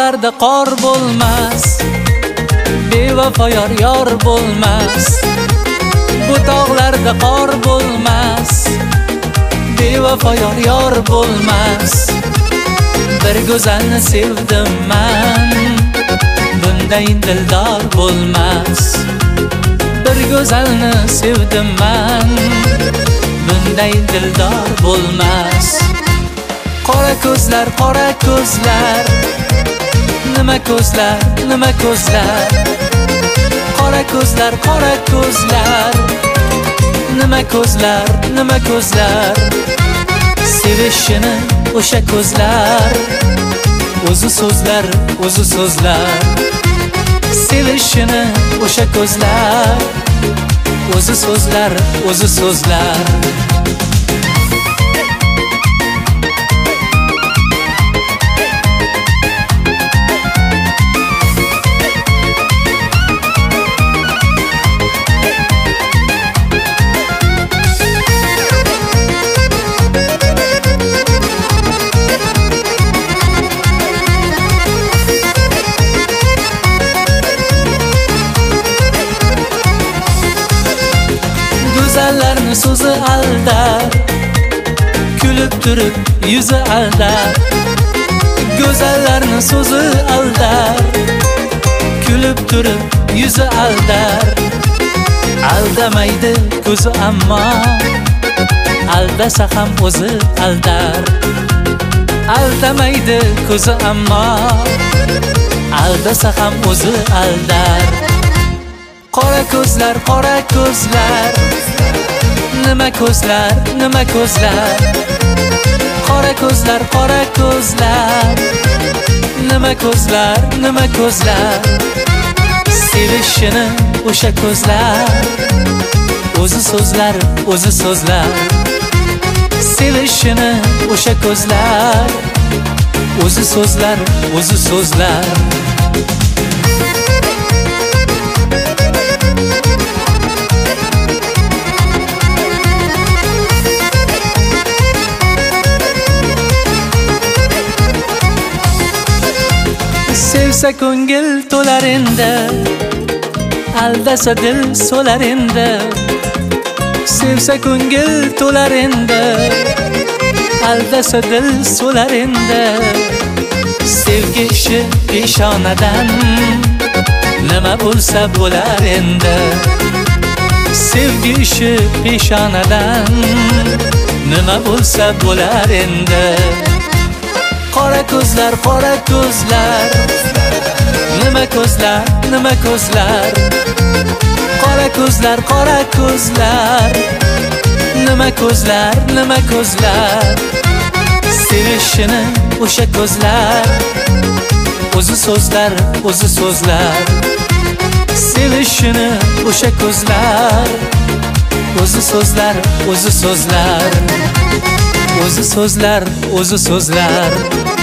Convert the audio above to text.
tog'larda qor bo'lmas, bevafo yor bo'lmas. Bu tog'larda qor bo'lmas, bevafo yor bo'lmas. Bir go'zalni sevdim men, bunday dildor bo'lmas. Bir go'zalni sevdim men, bunday dildor bo'lmas. Qora ko'zlar, nima ko'zlar, nima ko'zlar. Qora ko'zlar, nima ko'zlar, nima ko'zlar. Sevishini o'sha ko'zlar, o'zi so'zlar, o'zi so'zlar. Sevishini o'sha ko'zlar, o'zi so'zlar, o'zi so'zlar. Go'zallarni so'zi aldar, kulib turib yuzi aldar. Go'zallarni so'zi aldar, kulib turib yuzi aldar. Aldamaydi ko'zi ammo, aldasa ham o'zi aldar. Aldamaydi ko'zi ammo, aldasa ham o'zi aldar. Qora ko'zlar, nima ko'zlar, nima ko'zlar. Qora ko'zlar, nima ko'zlar, nima ko'zlar. Sevishini o'sha ko'zlar, o'zi so'zlar, o'zi so'zlar. Sevishini o'sha ko'zlar, o'zi so'zlar, o'zi so'zlar. Sevsa ko'ngil to'lar endi, aldasa dil so'lar endi. Sevsa ko'ngil to'lar endi, aldasa dil so'lar endi. Sevgi ishi peshonadan, nima bo'lsa bo'lar endi. Sevgi ishi peshonadan, nima bo'lsa bo'lar endi. Qora ko'zlar, nima ko'zlar, nima ko'zlar. Qora ko'zlar, nima ko'zlar, nima ko'zlar. Sevishini o'sha ko'zlar, o'zi so'zlar, o'zi so'zlar. Sevishini o'sha ko'zlar, o'zi so'zlar, o'zi so'zlar. O'zi so'zlar, o'zi so'zlar.